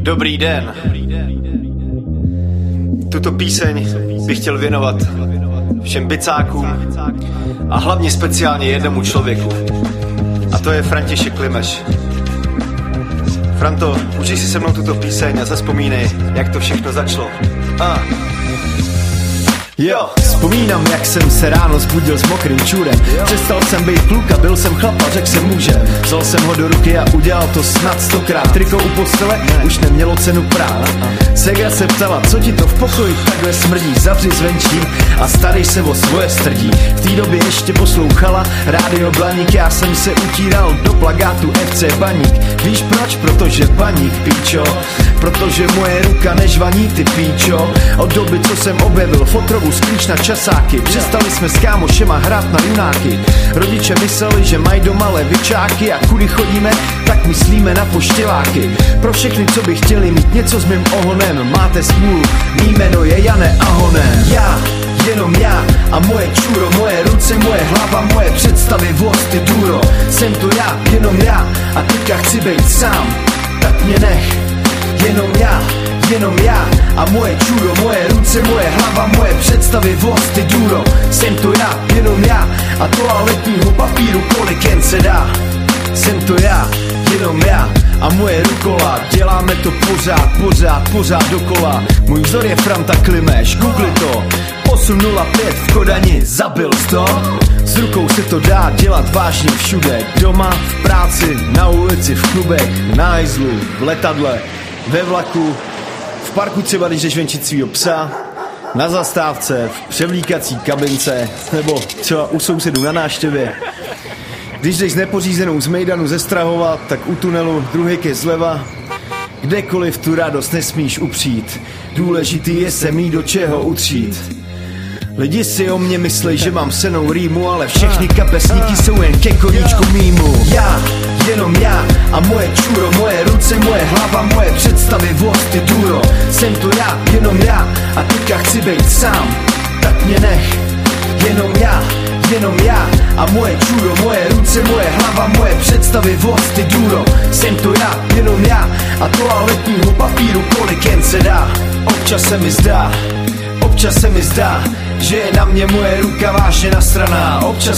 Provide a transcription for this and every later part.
Dobrý den. Tuto píseň bych chtěl věnovat všem bicákům a hlavně speciálně jednomu člověku. A to je František Klimeš. Franto, užij si se mnou tuto píseň a zazpomínej, jak to všechno začalo. Jo, vzpomínám, jak jsem se ráno zbudil s mokrým čůrem. Přestal jsem být kluk a byl jsem chlap a řekl jsem muže. Vzal jsem ho do ruky a udělal to snad 100krát. Triko u postele už nemělo cenu prát. Sega se ptala, co ti to v pokoji takhle smrdí. Zavři zvenčí a starej se o svoje strdí. V té době ještě poslouchala rádio Blaník. Já jsem se utíral do plagátu FC Baník. Víš proč? Protože Baník, píčo. Protože moje ruka nežvaní, ty píčo. Od doby, co jsem objevil fotrovou sklíč na časáky, přestali jsme s kámošema hrát na junáky. Rodiče mysleli, že mají doma levičáky a kudy chodíme, tak myslíme na poštěláky. Pro všechny, co by chtěli mít něco s mým ohonem, máte smůlu, mý jméno je Jane Ahonen. Já, jenom já a moje čuro, moje ruce, moje hlava, moje představivost, ty duro. Jsem to já, jenom já a teďka chci být sám, tak mě nech. Jenom já a moje čuro, moje ruce, moje hlava, moje představivost, ty duro. Jsem to já, jenom já a toaletního papíru kolik jen se dá. Jsem to já, jenom já a moje rukola. Děláme to pořád dokola. Můj vzor je Franta Klimeš, googli to. 805 v Kodani, zabil jsi to? S rukou se to dá dělat vážně všude. Doma, v práci, na ulici, v klubech, na hajzlu, v letadle, ve vlaku, v parku třeba, když jdeš venčit svýho psa, na zastávce, v převlíkací kabince, nebo třeba u sousedů na návštěvě. Když jdeš s nepořízenou z mejdanu ze Strahova, tak u tunelu, druhý je zleva. Kdekoliv tu radost nesmíš upřít, důležitý je se mít do čeho utřít. Lidi si o mě myslej, že mám senou rýmu, ale všechny kapesníky jsou jen ke koníčku mýmu. Já, jenom já a moje čuro, moje ruce, moje hlava, moje představivost, ty duro. Jsem to já, jenom já a teďka chci být sám, tak mě nech. Jenom já a moje čuro, moje ruce, moje hlava, moje představivost, ty duro. Jsem to já, jenom já a toaletního papíru kolik jen se dá. Občas se mi zdá, že je na mě moje ruka vážně nasraná. Občas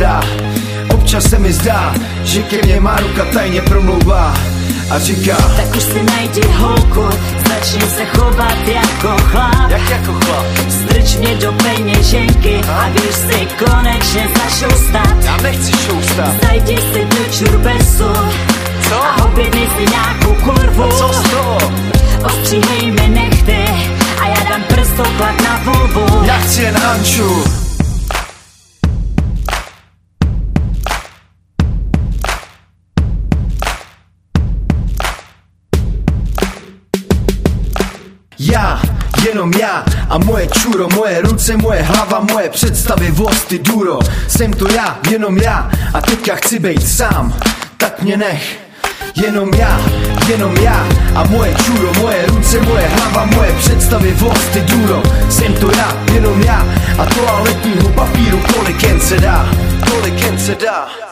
se mi zdá, že ke mně má ruka tajně promlouvá a říká: tak už si najdi holku, začni se chovat jako chlap. Jak jako chlap? Strč mě do peněženky a víš si konečně za šoustat. Já nechci šoustat. Zajdi si do čurbesu. Co? A objednej si nějakou kurvu. A co z toho? Ostříhej mi nechty a já dám prstoklad na vulvu. Já chci jen Anču. Já, jenom já a moje čuro, moje ruce, moje hlava, moje představivost, ty duro. Jsem to já, jenom já a teďka chci být sám, tak mě nech. Jenom já a moje čuro, moje ruce, moje hlava, moje představivost, ty duro. Jsem to já, jenom já a toaletního papíru kolik jen se dá.